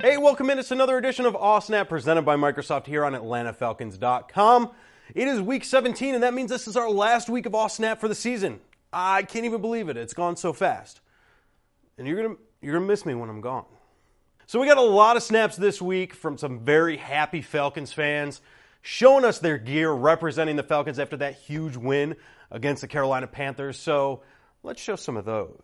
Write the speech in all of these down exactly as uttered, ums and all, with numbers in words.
Hey, welcome in. It's another edition of AweSnap presented by Microsoft here on Atlanta Falcons dot com. It is week seventeen, and that means this is our last week of AweSnap for the season. I can't even believe it. It's gone so fast. And you're gonna you're gonna miss me when I'm gone. So we got a lot of snaps this week from some very happy Falcons fans showing us their gear representing the Falcons after that huge win against the Carolina Panthers. So let's show some of those.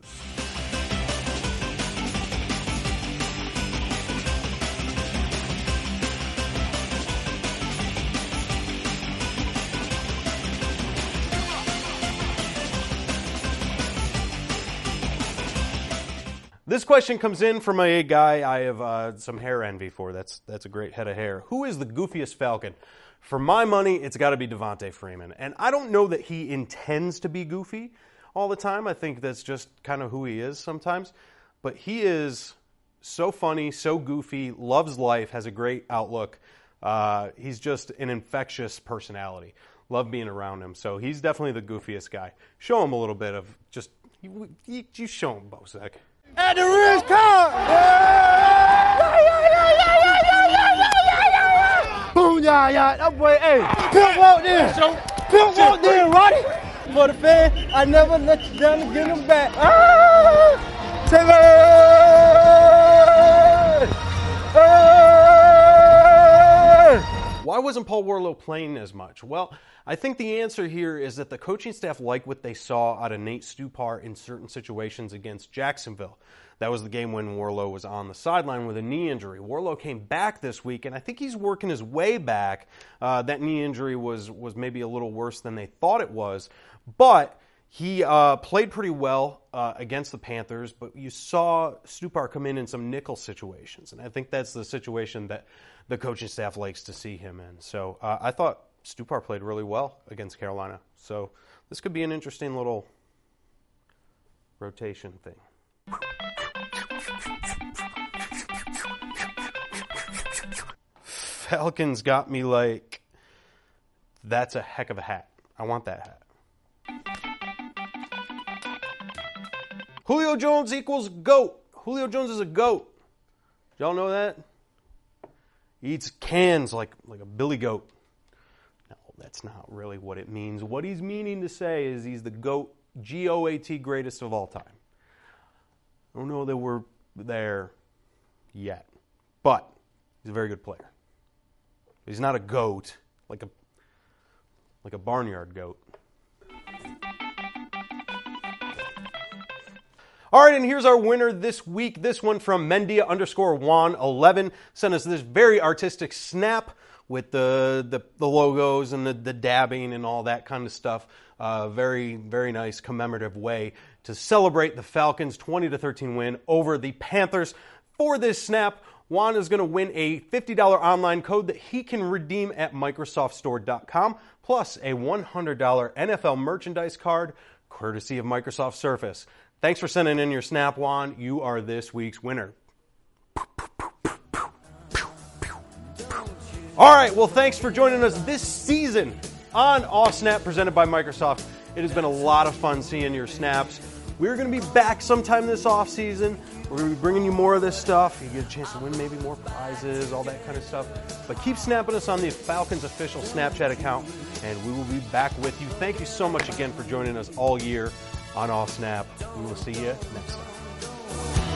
This question comes in from a guy I have uh, some hair envy for. That's that's a great head of hair. Who is the goofiest Falcon? For my money, it's got to be Devonta Freeman. And I don't know that he intends to be goofy all the time. I think that's just kind of who he is sometimes. But he is so funny, so goofy, loves life, has a great outlook. Uh, he's just an infectious personality. Love being around him. So he's definitely the goofiest guy. Show him a little bit of just, you, you, you show him, Bozek. At the Ritz Carlton! Yeah, yeah, yeah, yeah, yeah, yeah, yeah, yeah, yeah, yeah! Boom, yeah, yeah. That boy, hey, Pimp walked in. Pimp walked in, Roddy. For the fan, I never let you down to get him back. Ah! Taylor! Ah! Why wasn't Paul Worrilow playing as much? Well, I think the answer here is that the coaching staff liked what they saw out of Nate Stupar in certain situations against Jacksonville. That was the game when Worrilow was on the sideline with a knee injury. Worrilow came back this week, and I think he's working his way back. Uh, that knee injury was, was maybe a little worse than they thought it was, but he uh, played pretty well uh, against the Panthers, but you saw Stupar come in in some nickel situations, and I think that's the situation that the coaching staff likes to see him in. So uh, I thought Stupar played really well against Carolina. So this could be an interesting little rotation thing. Falcons got me like, that's a heck of a hat. I want that hat. Julio Jones equals GOAT. Julio Jones is a GOAT. Y'all know that? He eats cans like, like a billy goat. No, that's not really what it means. What he's meaning to say is he's the GOAT, G O A T, greatest of all time. I don't know that we're there yet, but he's a very good player. He's not a goat, like a like a barnyard goat. All right, and here's our winner this week. This one from Mendia underscore Juan eleven sent us this very artistic snap with the the, the logos and the, the dabbing and all that kind of stuff. Uh, very, very nice commemorative way to celebrate the Falcons' twenty to thirteen win over the Panthers. For this snap, Juan is going to win a fifty dollars online code that he can redeem at Microsoft Store dot com, plus a one hundred dollars N F L merchandise card, courtesy of Microsoft Surface. Thanks for sending in your snap, Juan. You are this week's winner. All right, well, thanks for joining us this season on AweSnap presented by Microsoft. It has been a lot of fun seeing your snaps. We're going to be back sometime this offseason. We're going to be bringing you more of this stuff. You get a chance to win maybe more prizes, all that kind of stuff. But keep snapping us on the Falcons official Snapchat account, and we will be back with you. Thank you so much again for joining us all year on AweSnap. We will see you next time.